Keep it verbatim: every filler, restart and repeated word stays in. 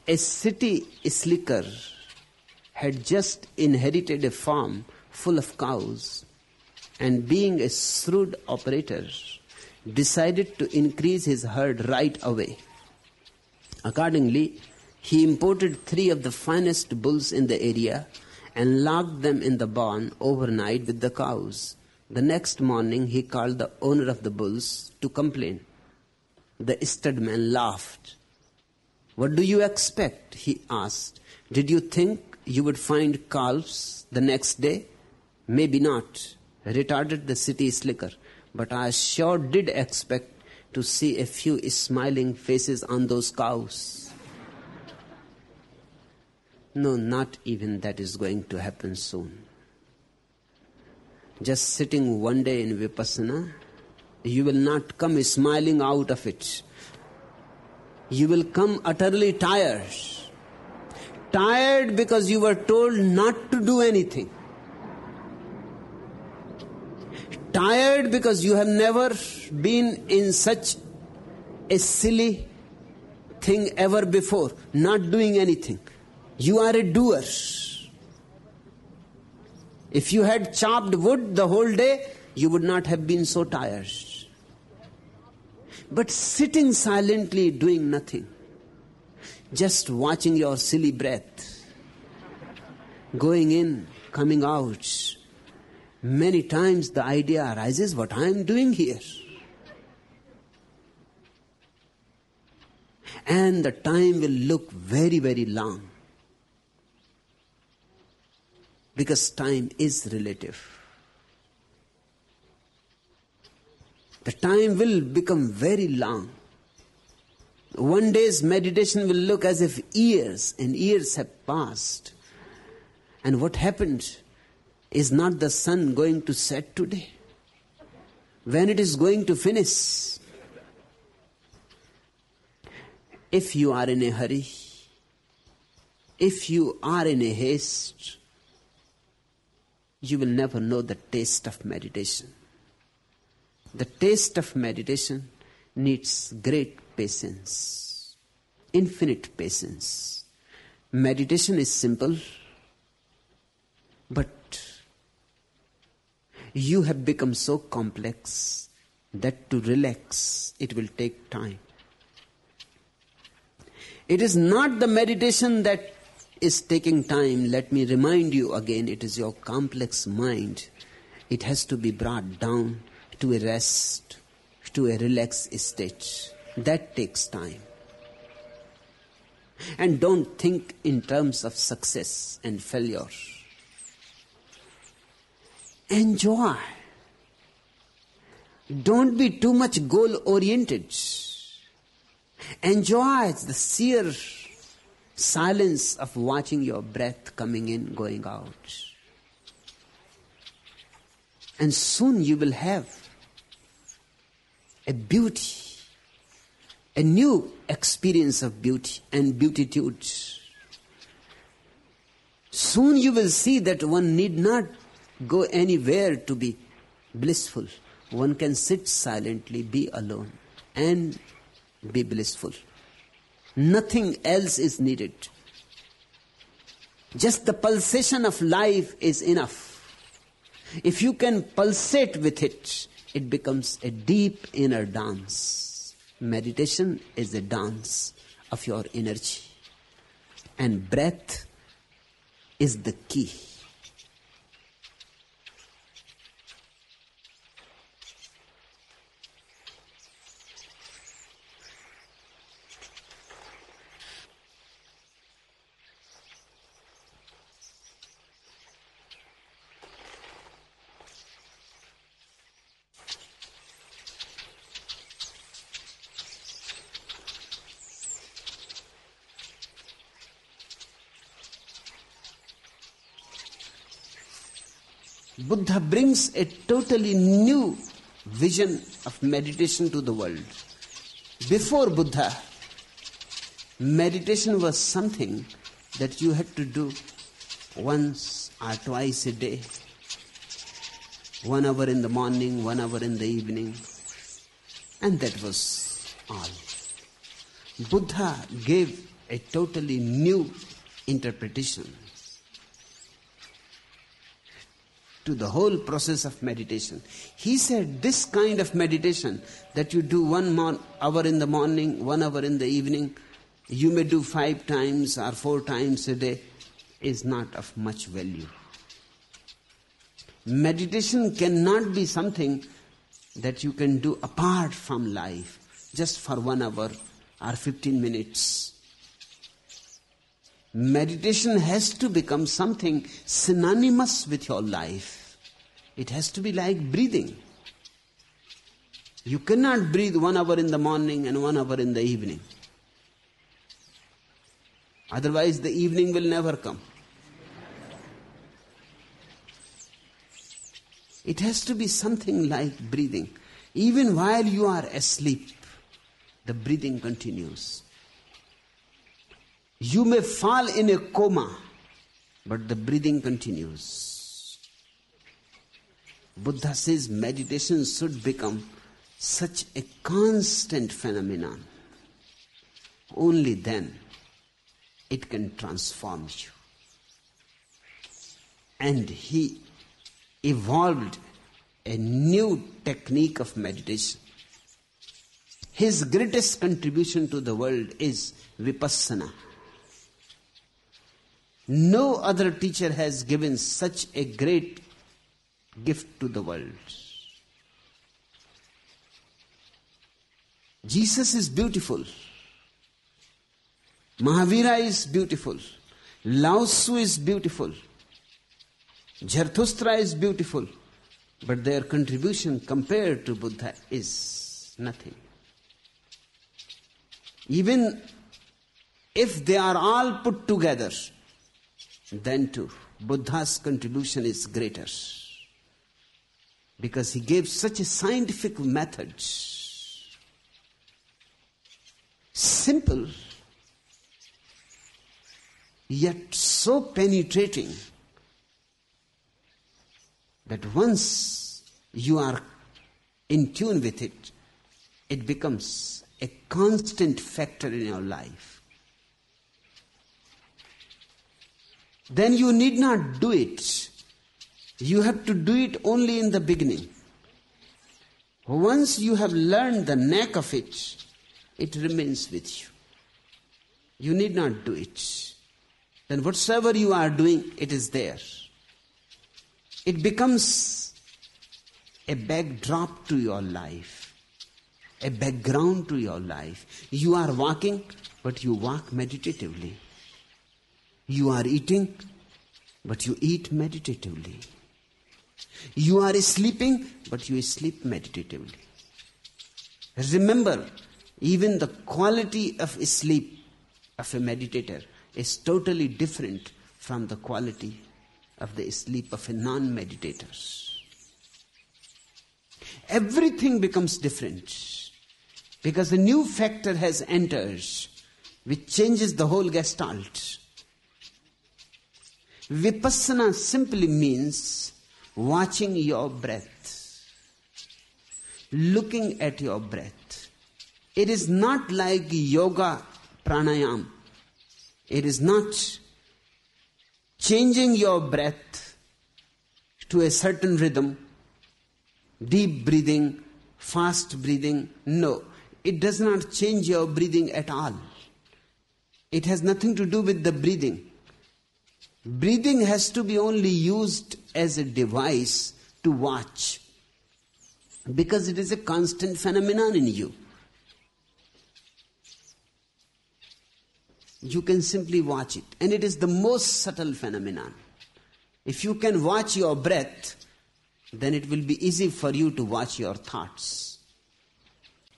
A city slicker had just inherited a farm full of cows, and being a shrewd operator, decided to increase his herd right away. Accordingly, he imported three of the finest bulls in the area and locked them in the barn overnight with the cows. The next morning, he called the owner of the bulls to complain. The stud-man laughed. "What do you expect?" he asked. "Did you think you would find calves the next day?" "Maybe not," retorted the city slicker, "but I sure did expect to see a few smiling faces on those cows." No, not even that is going to happen soon. Just sitting one day in Vipassana, you will not come smiling out of it. You will come utterly tired. Tired because you were told not to do anything. Tired because you have never been in such a silly thing ever before, not doing anything. You are a doer. If you had chopped wood the whole day, you would not have been so tired. But sitting silently doing nothing, just watching your silly breath, going in, coming out, many times the idea arises, what I am doing here? And the time will look very, very long. Because time is relative. The time will become very long. One day's meditation will look as if years and years have passed. And what happened? Is not the sun going to set today? When it is going to finish? If you are in a hurry, if you are in a haste, you will never know the taste of meditation. The taste of meditation needs great patience, infinite patience. Meditation is simple, but you have become so complex that to relax, it will take time. It is not the meditation that is taking time. Let me remind you again, it is your complex mind. It has to be brought down to a rest, to a relaxed state. That takes time. And don't think in terms of success and failure. Enjoy. Don't be too much goal-oriented. Enjoy the sheer silence of watching your breath coming in, going out. And soon you will have a beauty, a new experience of beauty and beatitude. Soon you will see that one need not go anywhere to be blissful. One can sit silently, be alone, and be blissful. Nothing else is needed. Just the pulsation of life is enough. If you can pulsate with it, it becomes a deep inner dance. Meditation is a dance of your energy. And breath is the key. Buddha brings a totally new vision of meditation to the world. Before Buddha, meditation was something that you had to do once or twice a day. One hour in the morning, one hour in the evening. And that was all. Buddha gave a totally new interpretation to the whole process of meditation. He said this kind of meditation that you do one mon- hour in the morning, one hour in the evening, you may do five times or four times a day, is not of much value. Meditation cannot be something that you can do apart from life, just for one hour or fifteen minutes. Meditation has to become something synonymous with your life. It has to be like breathing. You cannot breathe one hour in the morning and one hour in the evening. Otherwise the evening will never come. It has to be something like breathing. Even while you are asleep, the breathing continues. You may fall in a coma, but the breathing continues. Buddha says meditation should become such a constant phenomenon. Only then it can transform you. And he evolved a new technique of meditation. His greatest contribution to the world is Vipassana. No other teacher has given such a great gift to the world. Jesus is beautiful. Mahavira is beautiful. Lao Tzu is beautiful. Zarathustra is beautiful. But their contribution compared to Buddha is nothing. Even if they are all put together, then too, Buddha's contribution is greater. Because he gave such a scientific method. Simple, yet so penetrating that once you are in tune with it, it becomes a constant factor in your life. Then you need not do it. You have to do it only in the beginning. Once you have learned the knack of it, it remains with you. You need not do it. Then whatsoever you are doing, it is there. It becomes a backdrop to your life, a background to your life. You are walking, but you walk meditatively. You are eating, but you eat meditatively. You are sleeping, but you sleep meditatively. Remember, even the quality of sleep of a meditator is totally different from the quality of the sleep of a non-meditator. Everything becomes different because a new factor has entered which changes the whole gestalt. Vipassana simply means watching your breath, looking at your breath. It is not like yoga pranayam. It is not changing your breath to a certain rhythm, deep breathing, fast breathing. No, it does not change your breathing at all. It has nothing to do with the breathing. Breathing has to be only used as a device to watch, because it is a constant phenomenon in you. You can simply watch it, and it is the most subtle phenomenon. If you can watch your breath, then it will be easy for you to watch your thoughts.